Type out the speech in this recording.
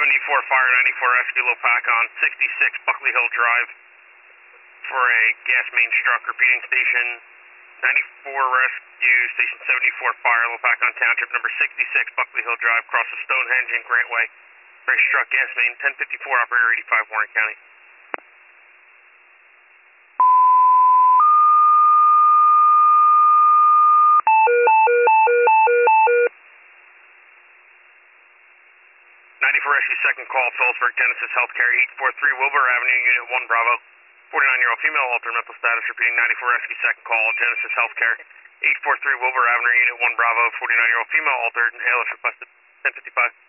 Fire 94 Rescue, low pack on 66 Buckley Hill Drive for a gas main struck. Repeating station 94 Rescue, station 74 Fire, low pack on township number 66 Buckley Hill Drive, cross of Stonehenge and Grantway. For a struck gas main 1054 operator 85 Warren County. 94 Rescue, second call, Phillipsburg, Genesis Healthcare, 843 Wilbur Avenue, Unit 1 Bravo. 49-year-old female, altered mental status, repeating 94 Rescue, second call, Genesis Healthcare, 843 Wilbur Avenue, Unit 1 Bravo. 49-year-old female, altered, ALS requested, 1055.